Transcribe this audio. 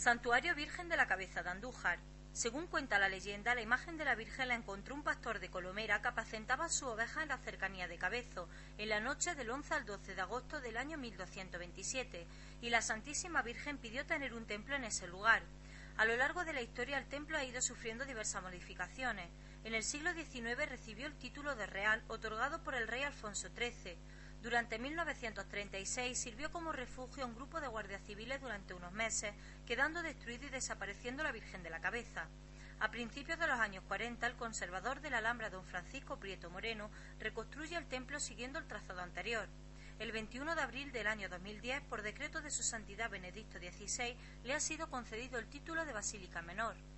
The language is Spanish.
Santuario Virgen de la Cabeza de Andújar. Según cuenta la leyenda, la imagen de la Virgen la encontró un pastor de Colomera que apacentaba sus ovejas en la cercanía de Cabezo, en la noche del 11 al 12 de agosto del año 1227, y la Santísima Virgen pidió tener un templo en ese lugar. A lo largo de la historia el templo ha ido sufriendo diversas modificaciones. En el siglo XIX recibió el título de real, otorgado por el rey Alfonso XIII. Durante 1936 sirvió como refugio a un grupo de guardias civiles durante unos meses, quedando destruido y desapareciendo la Virgen de la Cabeza. A principios de los años 40, el conservador de la Alhambra, don Francisco Prieto Moreno, reconstruye el templo siguiendo el trazado anterior. El 21 de abril del año 2010, por decreto de su santidad Benedicto XVI, le ha sido concedido el título de Basílica Menor.